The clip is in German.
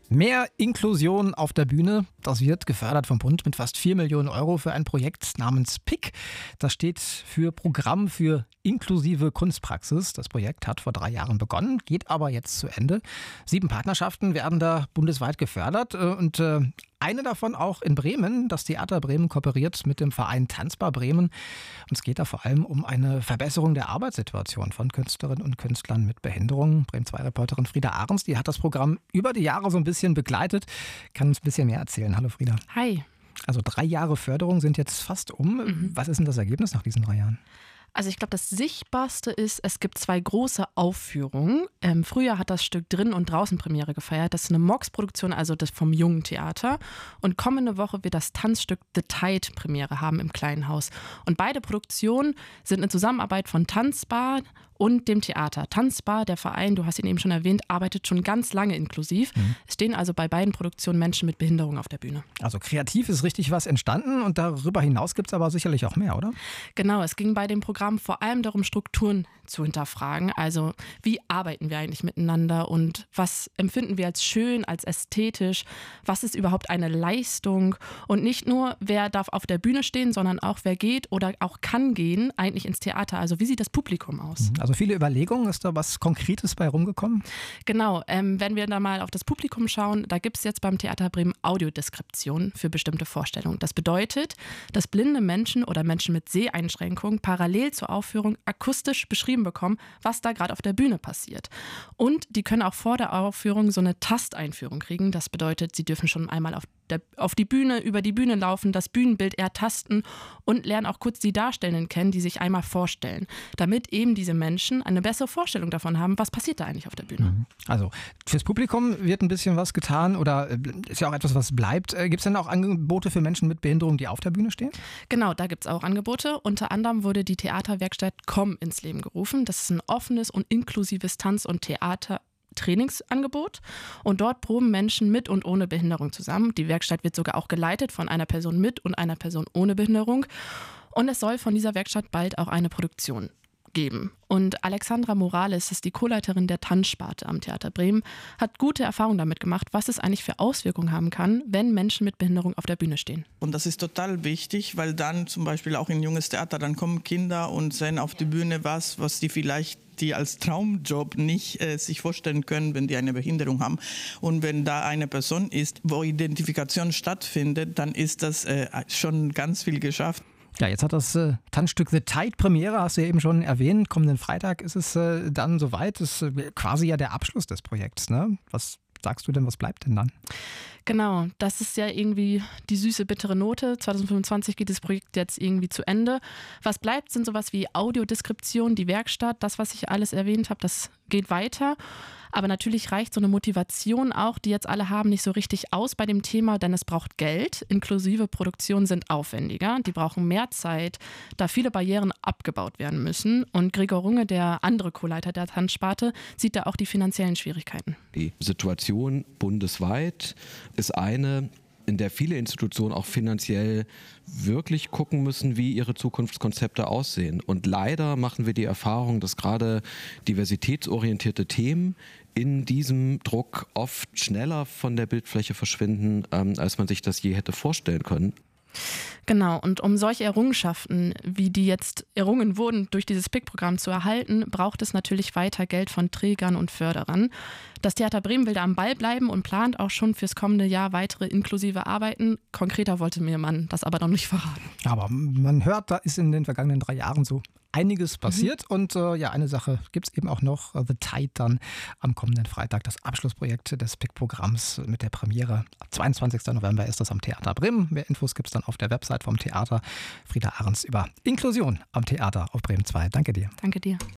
Mehr Inklusion auf der Bühne, das wird gefördert vom Bund mit fast 4 Millionen Euro für ein Projekt namens PIC. Das steht für Programm für inklusive Kunstpraxis. Das Projekt hat vor 3 Jahren begonnen, geht aber jetzt zu Ende. 7 Partnerschaften werden da bundesweit gefördert und eine davon auch in Bremen. Das Theater Bremen kooperiert mit dem Verein Tanzbar Bremen. Und es geht da vor allem um eine Verbesserung der Arbeitssituation von Künstlerinnen und Künstlern mit Behinderung. Bremen 2-Reporterin Frieda Ahrens, die hat das Programm über die Jahre so ein bisschen begleitet. Kann uns ein bisschen mehr erzählen. Hallo Frieda. Hi. Also 3 Jahre Förderung sind jetzt fast um. Was ist denn das Ergebnis nach diesen 3 Jahren? Also ich glaube, das Sichtbarste ist, es gibt 2 große Aufführungen. Früher hat das Stück Drin- und Draußen-Premiere gefeiert. Das ist eine MOX-Produktion, also das vom Jungen Theater. Und kommende Woche wird das Tanzstück The Tide Premiere haben im Kleinen Haus. Und beide Produktionen sind eine Zusammenarbeit von Tanzbar und dem Theater. Tanzbar, der Verein, du hast ihn eben schon erwähnt, arbeitet schon ganz lange inklusiv. Es stehen also bei beiden Produktionen Menschen mit Behinderung auf der Bühne. Also kreativ ist richtig was entstanden und darüber hinaus gibt es aber sicherlich auch mehr, oder? Genau, es ging bei dem Programm vor allem darum, Strukturen zu hinterfragen. Also wie arbeiten wir eigentlich miteinander und was empfinden wir als schön, als ästhetisch? Was ist überhaupt eine Leistung? Und nicht nur, wer darf auf der Bühne stehen, sondern auch, wer geht oder auch kann gehen eigentlich ins Theater. Also wie sieht das Publikum aus? Also viele Überlegungen, ist da was Konkretes bei rumgekommen? Genau, wenn wir da mal auf das Publikum schauen, da gibt es jetzt beim Theater Bremen Audiodeskription für bestimmte Vorstellungen. Das bedeutet, dass blinde Menschen oder Menschen mit Seheinschränkungen parallel zur Aufführung akustisch beschrieben bekommen, was da gerade auf der Bühne passiert. Und die können auch vor der Aufführung so eine Tasteinführung kriegen. Das bedeutet, sie dürfen schon einmal auf die Bühne, über die Bühne laufen, das Bühnenbild ertasten und lernen auch kurz die Darstellenden kennen, die sich einmal vorstellen, damit eben diese Menschen eine bessere Vorstellung davon haben, was passiert da eigentlich auf der Bühne. Also fürs Publikum wird ein bisschen was getan oder ist ja auch etwas, was bleibt. Gibt es denn auch Angebote für Menschen mit Behinderung, die auf der Bühne stehen? Genau, da gibt es auch Angebote. Unter anderem wurde die Theaterwerkstatt COM ins Leben gerufen. Das ist ein offenes und inklusives Tanz- und Trainingsangebot und dort proben Menschen mit und ohne Behinderung zusammen. Die Werkstatt wird sogar auch geleitet von einer Person mit und einer Person ohne Behinderung und es soll von dieser Werkstatt bald auch eine Produktion geben. Und Alexandra Morales ist die Co-Leiterin der Tanzsparte am Theater Bremen, hat gute Erfahrungen damit gemacht, was es eigentlich für Auswirkungen haben kann, wenn Menschen mit Behinderung auf der Bühne stehen. Und das ist total wichtig, weil dann zum Beispiel auch in junges Theater, dann kommen Kinder und sehen auf die Bühne was die vielleicht als Traumjob nicht sich vorstellen können, wenn die eine Behinderung haben. Und wenn da eine Person ist, wo Identifikation stattfindet, dann ist das schon ganz viel geschafft. Ja, jetzt hat das Tanzstück The Tide Premiere, hast du ja eben schon erwähnt. Kommenden Freitag ist es dann soweit. Das ist quasi ja der Abschluss des Projekts, ne? Was sagst du denn, was bleibt denn dann? Genau, das ist ja irgendwie die süße, bittere Note. 2025 geht das Projekt jetzt irgendwie zu Ende. Was bleibt, sind sowas wie Audiodeskription, die Werkstatt, das, was ich alles erwähnt habe, das geht weiter. Aber natürlich reicht so eine Motivation auch, die jetzt alle haben, nicht so richtig aus bei dem Thema, denn es braucht Geld. Inklusive Produktionen sind aufwendiger, die brauchen mehr Zeit, da viele Barrieren abgebaut werden müssen. Und Gregor Runge, der andere Co-Leiter der Tanzsparte, sieht da auch die finanziellen Schwierigkeiten. Die Situation bundesweit ist eine, in der viele Institutionen auch finanziell wirklich gucken müssen, wie ihre Zukunftskonzepte aussehen. Und leider machen wir die Erfahrung, dass gerade diversitätsorientierte Themen in diesem Druck oft schneller von der Bildfläche verschwinden, als man sich das je hätte vorstellen können. Genau, und um solche Errungenschaften, wie die jetzt errungen wurden, durch dieses PIC-Programm zu erhalten, braucht es natürlich weiter Geld von Trägern und Förderern. Das Theater Bremen will da am Ball bleiben und plant auch schon fürs kommende Jahr weitere inklusive Arbeiten. Konkreter wollte mir man das aber noch nicht verraten. Aber man hört, da ist in den vergangenen 3 Jahren so einiges passiert. Und ja, eine Sache gibt es eben auch noch, The Tide dann am kommenden Freitag, das Abschlussprojekt des PIC-Programms mit der Premiere. 22. November ist das am Theater Bremen. Mehr Infos gibt es dann auf der Website vom Theater. Frieda Ahrens über Inklusion am Theater auf Bremen 2. Danke dir. Danke dir.